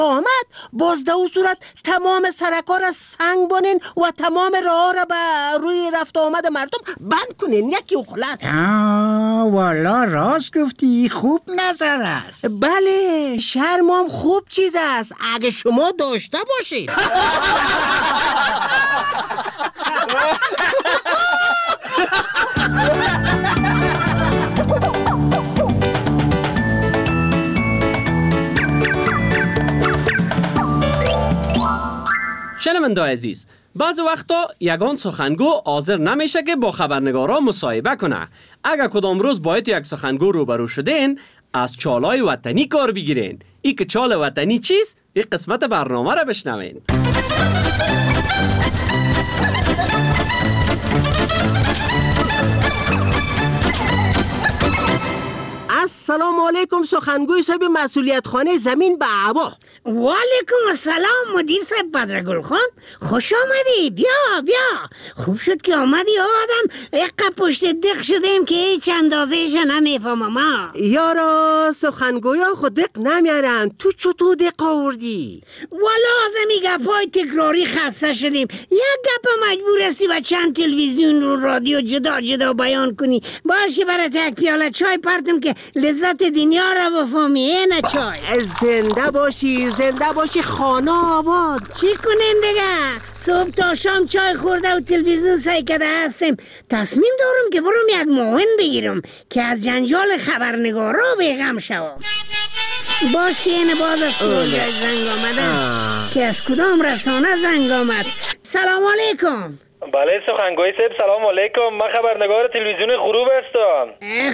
آمد باز در او صورت تمام سرکا را سنگ بانین و تمام راه را به روی رفت آمد مردم بند کنین، یکی و خلاص. والا راست گفتی، خوب نظر است. بله، شرم هم خوب چیز است اگه شما داشته باشید. شنونده عزیز، بعض وقتا یگان سخنگو حاضر نمیشه که با خبرنگارا مصاحبه کنه. اگر کدام روز باید یک سخنگو روبرو شدین، از چالای وطنی کار بگیرین. ای که چال وطنی چیست؟ این قسمت برنامه را بشنوین. السلام علیکم سخنگوی صاحب مسئولیت خانه زمین به هوا. و علیکم السلام مدیر صاحب بدرگل خان، خوش آمدی. بیا خوب شد که آمدی. آدم یک پشت دق شدیم که هیچ اندازهش نمیفهمم. یارا سخنگویا خود دق نمیارن، تو چطور دق آوردی؟ والا از امی گپای تکراری خسته شدیم. یک گپ مجبور هستی و چند تلویزیون و رادیو جدا بیان کنی. باش که برات یک پیاله چای پرتم که لذت دنیا را بفهمی. اینه چای. زنده باشی خانه آباد. چی کنیم دیگه؟ صبح تا شام چای خورده و تلویزیون سعی کرده هستیم. تصمیم دارم که برم یک معاون بگیرم که از جنجال خبرنگارا بیغم شوم. باش که این باز از کجای زنگ آمده که از کدام رسانه زنگ آمد. سلام علیکم. بله سخنگوی صاحب، سلام علیکم. من خبرنگار تلویزیون غروب هستم.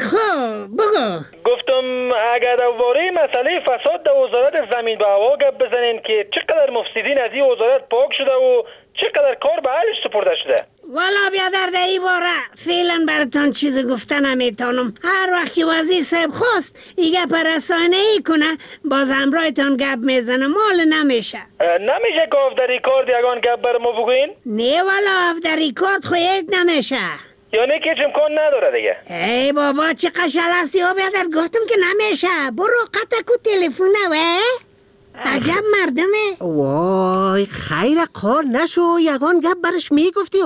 خب بگو. گفتم اگر درباره مسئله فساد در وزارت زمین و هوا گپ بزنین که چقدر مفسدین از این وزارت پاک شده و چقدر کار به حلش سپرده شده. والا بیادر در این باره فعلا براتان چیز گفتن نمیتونم. هر وقت که وزیر صاحب خواست ایگه پر رسانه‌ای کنه باز همراهتان گپ میزنه، مال نمیشه. نمیشه که آف در ریکارد یگان گپ بر ما بگوین؟ نه والا آف در ریکارد خواهید نمیشه. یعنی که امکان نداره دیگه. ای بابا چه قشل هستی ها بیادر، گفتم که نمیشه. برو قطع کو تلفونه و عجب مردمه. وای خیر کار نشو، یگان گپ برش میگفتی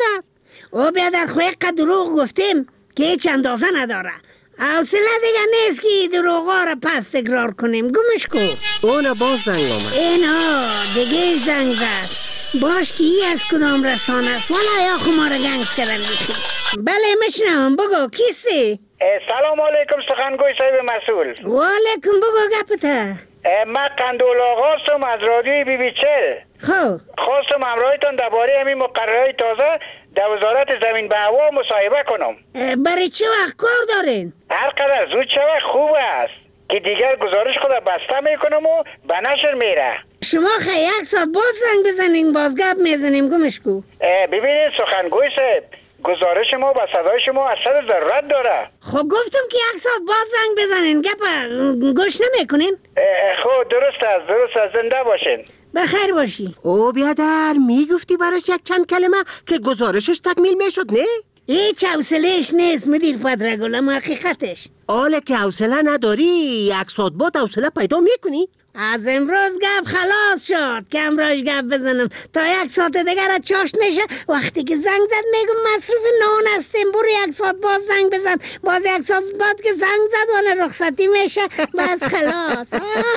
او بیادر خوی قد دروغ گفتیم که هیچ اندازه نداره. حوصله دیگه نیست که دروغا را پس تکرار کنیم. گمش کو. اون باز زنگ آمد. اینا دیگه زنگ زد. باش که ای از کدام رسانه است والا یا خمار گنگس کردن بیخی. بله میشنم، بگو کیستی؟ سلام علیکم سخنگوی صاحب مسئول. و علیکم، بگو گپته. من قندول آقاستم از رادیوی BB40. خب خواستم همراهتان درباره همین مقررهای تازه در وزارت زمین و هوا مصاحبه کنم. برای چه وقت کار دارین؟ هر قدر زود شود خوب است که دیگر گزارش خود بسته میکنم و به نشر میره. شما خیلی یک ساعت باز زنگ بزنین باز گپ میزنیم. گمش کو. ببینید سخنگوی صاحب، گزارش ما با صدای شما اثر ضرورت داره. خب گفتم که یک ساعت باز زنگ بزنین، گپ گوش نمیکنین. خب درست است، زنده باشین. بخیر باشی. او بیادر میگفتی براش یک چند کلمه که گزارشش تکمیل میشد نه؟ هیچ حوصله‌اش نیست مدیر پدرگل، اما حقیقتش آله که حوصله نداری یک ساعت بعد حوصله پیدا میکنی؟ از امروز گپ خلاص شد که امروز گپ بزنم تا یک ساعت دیگر چاش نشه. وقتی که زنگ زد میگم مصروف نان هستیم، برو یک ساعت باز زنگ بزن. باز یک ساعت بعد که زنگ زد و رخصتی میشه. بس خلاص.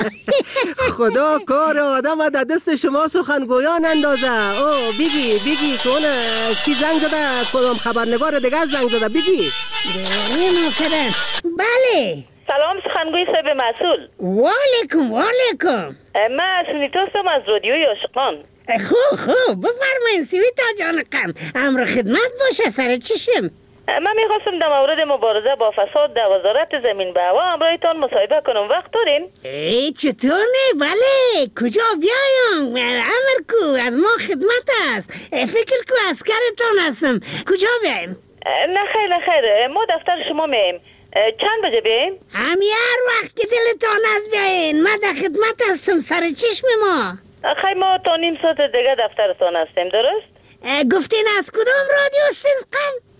خدا کار آدم در دست شما سخنگویان اندازه. او بگی که اون کی زنگ زده؟ کدام خبرنگار دیگه زنگ زده؟ بگی. نمی‌کنم. بله سلام سخنگوی صاحب مسئول. و علیکم. من سویتاستم از رادیوی عاشقان. خوب بفرمایید سویتا جانقم، امر خدمت باشه. سر چشم. من میخواستم در مورد مبارزه با فساد در وزارت زمین و هوا همراهتان مصاحبه کنم. وقت دارین؟ چطور نه؟ بله کجا بیایم؟ امر کو، از ما خدمت است. فکر کو اسکرتان هستم. کجا بیایم؟ نه خیر ما دفتر شما میم. چند بجه بیایم؟ هر وقت که دلتان از بیاین. من در خدمت هستم سر چشم ما. خیلی ما تا نیم ساعت دیگه دفترتان هستیم. درست؟ گفتین از کدام رادیو هستین؟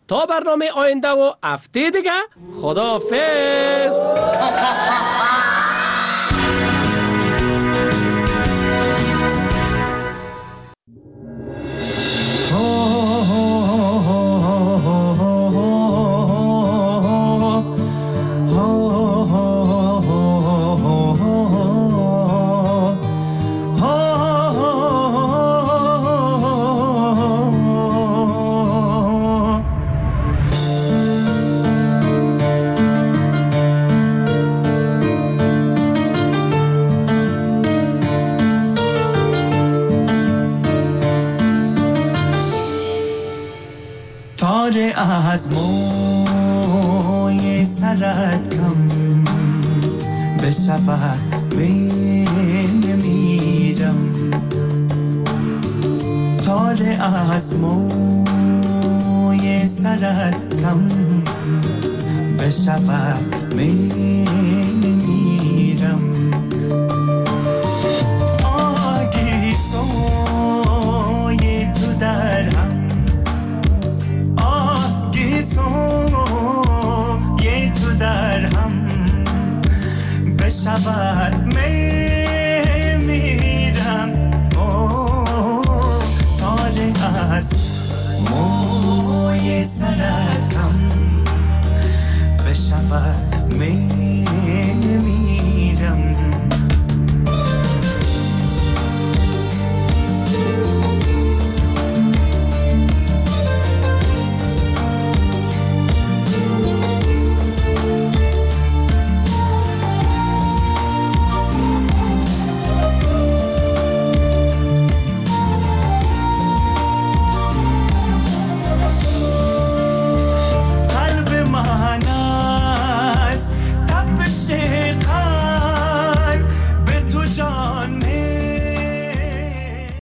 تا برنامه آینده و هفته دیگه خداحافظ. از موی سرت کم بشود میمیرم، تار از موی سرت کم بشود میمیرم.